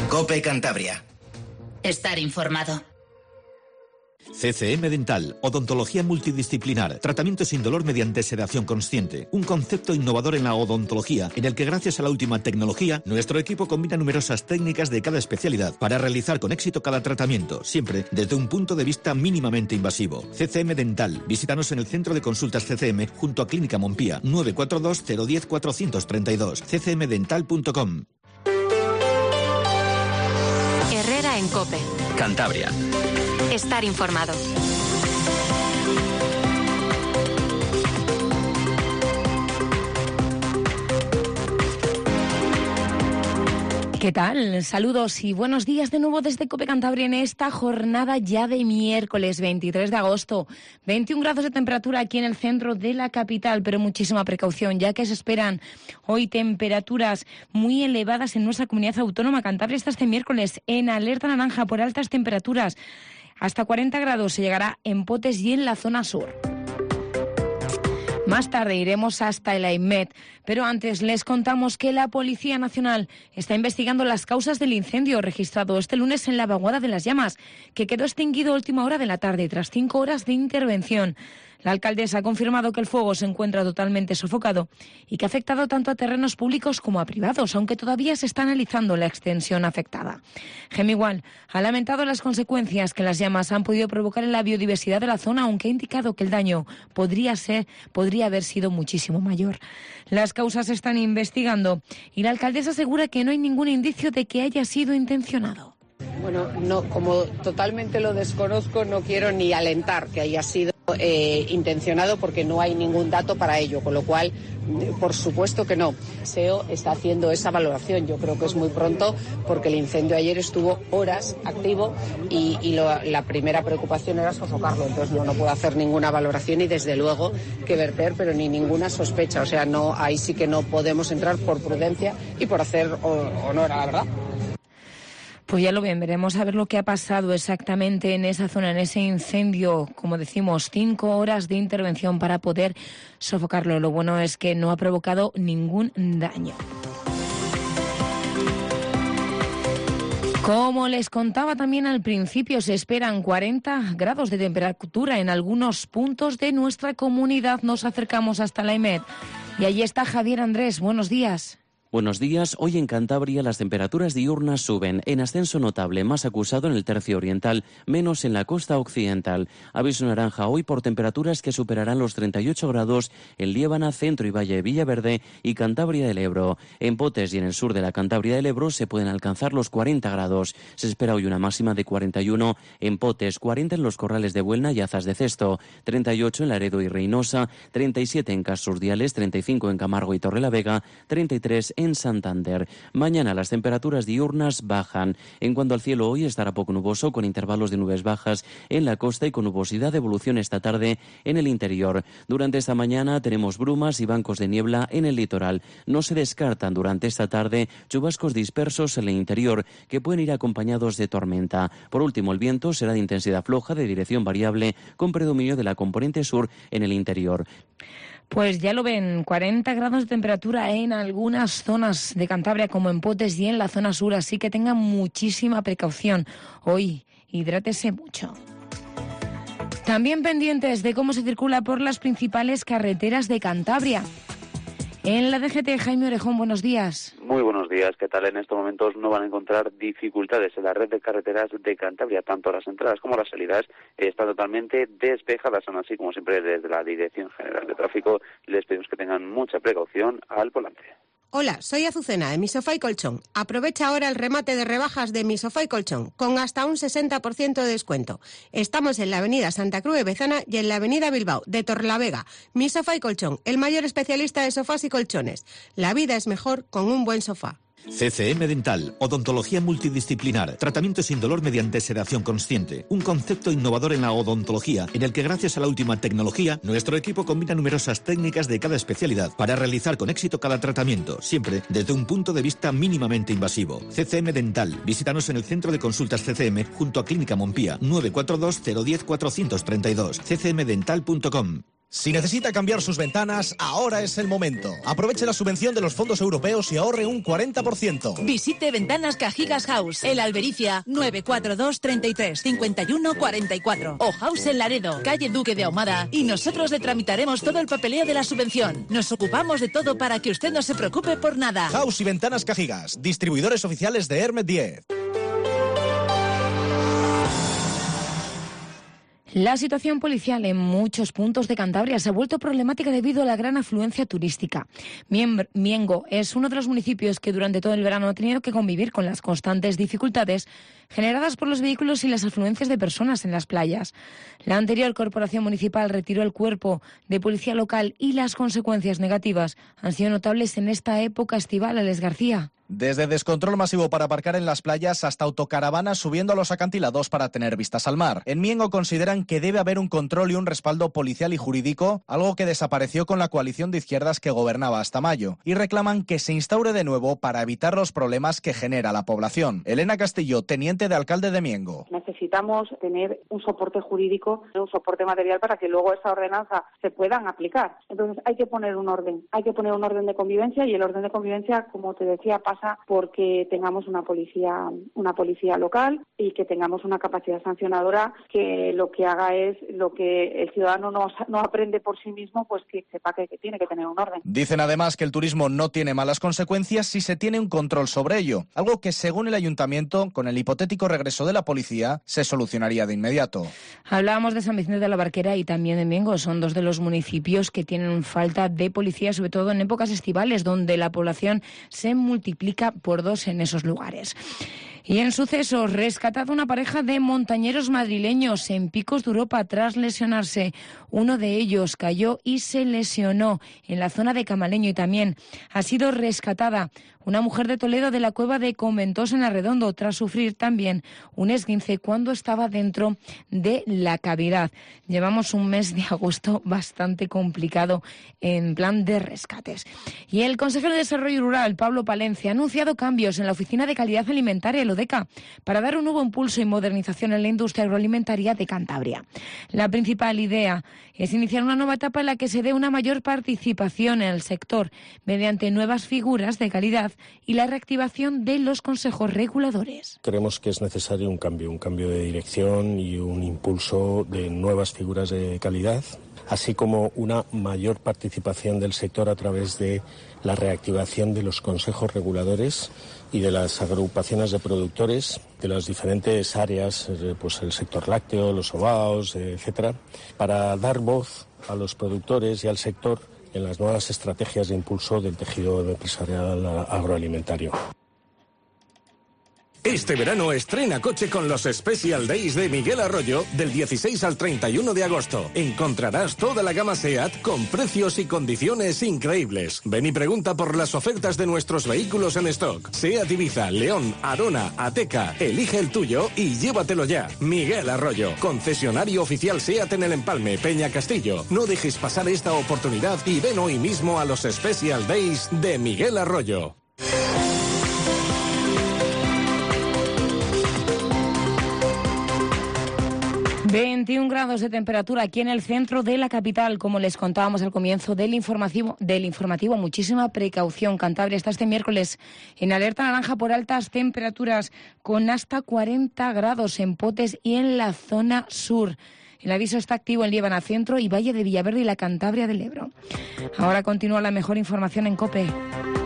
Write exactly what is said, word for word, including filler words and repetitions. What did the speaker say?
COPE Cantabria. Estar informado. C C M Dental, odontología multidisciplinar, tratamiento sin dolor mediante sedación consciente. Un concepto innovador en la odontología, en el que gracias a la última tecnología, nuestro equipo combina numerosas técnicas de cada especialidad para realizar con éxito cada tratamiento, siempre desde un punto de vista mínimamente invasivo. C C M Dental, visítanos en el Centro de Consultas C C M junto a Clínica Montpía, nueve cuatro dos cero uno cero cuatro tres dos, c c m dental punto com. Herrera en COPE. Cantabria. Estar informado. ¿Qué tal? Saludos y buenos días de nuevo desde COPE Cantabria en esta jornada ya de miércoles veintitrés de agosto. veintiún grados de temperatura aquí en el centro de la capital, pero muchísima precaución, ya que se esperan hoy temperaturas muy elevadas en nuestra comunidad autónoma. Cantabria está este miércoles en alerta naranja por altas temperaturas. Hasta cuarenta grados se llegará en Potes y en la zona sur. Más tarde iremos hasta el AIMED, pero antes les contamos que la Policía Nacional está investigando las causas del incendio registrado este lunes en la Vaguada de las Llamas, que quedó extinguido a última hora de la tarde tras cinco horas de intervención. La alcaldesa ha confirmado que el fuego se encuentra totalmente sofocado y que ha afectado tanto a terrenos públicos como a privados, aunque todavía se está analizando la extensión afectada. Gemigual ha lamentado las consecuencias que las llamas han podido provocar en la biodiversidad de la zona, aunque ha indicado que el daño podría ser, podría haber sido muchísimo mayor. Las causas se están investigando y la alcaldesa asegura que no hay ningún indicio de que haya sido intencionado. Bueno, no, como totalmente lo desconozco, no quiero ni alentar que haya sido eh, intencionado porque no hay ningún dato para ello, con lo cual, por supuesto que no. S E O está haciendo esa valoración, yo creo que es muy pronto porque el incendio ayer estuvo horas activo y, y lo, la primera preocupación era sofocarlo, entonces no, no puedo hacer ninguna valoración y desde luego que verter, pero ni ninguna sospecha, o sea, no, ahí sí que no podemos entrar por prudencia y por hacer honor a la verdad. Pues ya lo ven, veremos a ver lo que ha pasado exactamente en esa zona, en ese incendio. Como decimos, cinco horas de intervención para poder sofocarlo. Lo bueno es que no ha provocado ningún daño. Como les contaba también al principio, se esperan cuarenta grados de temperatura en algunos puntos de nuestra comunidad. Nos acercamos hasta la AIMED. Y allí está Javier Andrés. Buenos días. Buenos días. Hoy en Cantabria las temperaturas diurnas suben, en ascenso notable, más acusado en el tercio oriental, menos en la costa occidental. Aviso naranja hoy por temperaturas que superarán los treinta y ocho grados en Liébana, Centro y Valle de Villaverde y Cantabria del Ebro. En Potes y en el sur de la Cantabria del Ebro se pueden alcanzar los cuarenta grados. Se espera hoy una máxima de cuarenta y uno en Potes, cuarenta en los Corrales de Buelna y Azas de Cesto, treinta y ocho en Laredo y Reynosa, treinta y siete en Casurdiales, treinta y cinco en Camargo y Torrelavega, treinta y tres en Santander. Mañana las temperaturas diurnas bajan. En cuanto al cielo, hoy estará poco nuboso con intervalos de nubes bajas en la costa y con nubosidad de evolución esta tarde en el interior. Durante esta mañana tenemos brumas y bancos de niebla en el litoral. No se descartan durante esta tarde chubascos dispersos en el interior que pueden ir acompañados de tormenta. Por último, el viento será de intensidad floja de dirección variable con predominio de la componente sur en el interior. Pues ya lo ven, cuarenta grados de temperatura en algunas zonas de Cantabria como en Potes y en la zona sur, así que tengan muchísima precaución. Hoy, hidrátese mucho. También pendientes de cómo se circula por las principales carreteras de Cantabria. En la D G T, Jaime Orejón, buenos días. Muy buenos días, ¿qué tal? En estos momentos no van a encontrar dificultades en la red de carreteras de Cantabria, tanto las entradas como las salidas están totalmente despejadas, aún así, como siempre, desde la Dirección General de Tráfico les pedimos que tengan mucha precaución al volante. Hola, soy Azucena de Mi Sofá y Colchón. Aprovecha ahora el remate de rebajas de Mi Sofá y Colchón, con hasta un sesenta por ciento de descuento. Estamos en la avenida Santa Cruz de Bezana y en la avenida Bilbao, de Torrelavega. Mi Sofá y Colchón, el mayor especialista de sofás y colchones. La vida es mejor con un buen sofá. C C M Dental, odontología multidisciplinar, tratamiento sin dolor mediante sedación consciente. Un concepto innovador en la odontología, en el que gracias a la última tecnología, nuestro equipo combina numerosas técnicas de cada especialidad para realizar con éxito cada tratamiento, siempre desde un punto de vista mínimamente invasivo. C C M Dental, visítanos en el Centro de Consultas C C M junto a Clínica Montpía, nueve cuatro dos cero uno cero cuatro tres dos, c c m dental punto com. Si necesita cambiar sus ventanas, ahora es el momento. Aproveche la subvención de los fondos europeos y ahorre un cuarenta por ciento. Visite Ventanas Cajigas House, El Albericia, nueve cuatro dos, treinta y tres, cincuenta y uno, cuarenta y cuatro. O House en Laredo, calle Duque de Ahumada. Y nosotros le tramitaremos todo el papeleo de la subvención. Nos ocupamos de todo para que usted no se preocupe por nada. House y Ventanas Cajigas, distribuidores oficiales de Hermet diez. La situación policial en muchos puntos de Cantabria se ha vuelto problemática debido a la gran afluencia turística. Miengo es uno de los municipios que durante todo el verano ha tenido que convivir con las constantes dificultades generadas por los vehículos y las afluencias de personas en las playas. La anterior corporación municipal retiró el cuerpo de policía local y las consecuencias negativas han sido notables en esta época estival. Alex García. Desde descontrol masivo para aparcar en las playas hasta autocaravanas subiendo a los acantilados para tener vistas al mar. En Miengo consideran que debe haber un control y un respaldo policial y jurídico, algo que desapareció con la coalición de izquierdas que gobernaba hasta mayo, y reclaman que se instaure de nuevo para evitar los problemas que genera la población. Elena Castillo, teniente de alcalde de Miengo. Necesitamos tener un soporte jurídico, un soporte material para que luego esa ordenanza se puedan aplicar. Entonces hay que poner un orden, hay que poner un orden de convivencia y el orden de convivencia, como te decía, pasa porque tengamos una policía, una policía local y que tengamos una capacidad sancionadora que lo que haga es lo que el ciudadano no, no aprende por sí mismo, pues que sepa que, que tiene que tener un orden. Dicen además que el turismo no tiene malas consecuencias si se tiene un control sobre ello, algo que según el ayuntamiento, con el hipotético regreso de la policía, se solucionaría de inmediato. Hablábamos de San Vicente de la Barquera y también de Miengo, son dos de los municipios que tienen falta de policía, sobre todo en épocas estivales, donde la población se multiplica por dos en esos lugares. Y en sucesos, rescatada una pareja de montañeros madrileños en Picos de Europa tras lesionarse. Uno de ellos cayó y se lesionó en la zona de Camaleño y también ha sido rescatada una mujer de Toledo de la cueva de Conventos en Arredondo tras sufrir también un esguince cuando estaba dentro de la cavidad. Llevamos un mes de agosto bastante complicado en plan de rescates. Y el consejero de Desarrollo Rural, Pablo Palencia, ha anunciado cambios en la Oficina de Calidad Alimentaria, el ODECA, para dar un nuevo impulso y modernización en la industria agroalimentaria de Cantabria. La principal idea es iniciar una nueva etapa en la que se dé una mayor participación en el sector mediante nuevas figuras de calidad y la reactivación de los consejos reguladores. Creemos que es necesario un cambio, un cambio de dirección y un impulso de nuevas figuras de calidad, así como una mayor participación del sector a través de la reactivación de los consejos reguladores y de las agrupaciones de productores de las diferentes áreas, pues el sector lácteo, los ovaos, etcétera, para dar voz a los productores y al sector en las nuevas estrategias de impulso del tejido empresarial agroalimentario. Este verano estrena coche con los Special Days de Miguel Arroyo del dieciséis al treinta y uno de agosto. Encontrarás toda la gama SEAT con precios y condiciones increíbles. Ven y pregunta por las ofertas de nuestros vehículos en stock. SEAT Ibiza, León, Arona, Ateca. Elige el tuyo y llévatelo ya. Miguel Arroyo, concesionario oficial SEAT en el Empalme, Peña Castillo. No dejes pasar esta oportunidad y ven hoy mismo a los Special Days de Miguel Arroyo. veintiún grados de temperatura aquí en el centro de la capital, como les contábamos al comienzo del informativo. Del informativo, muchísima precaución. Cantabria está este miércoles en alerta naranja por altas temperaturas, con hasta cuarenta grados en Potes y en la zona sur. El aviso está activo en Líbana Centro y Valle de Villaverde y la Cantabria del Ebro. Ahora continúa la mejor información en COPE.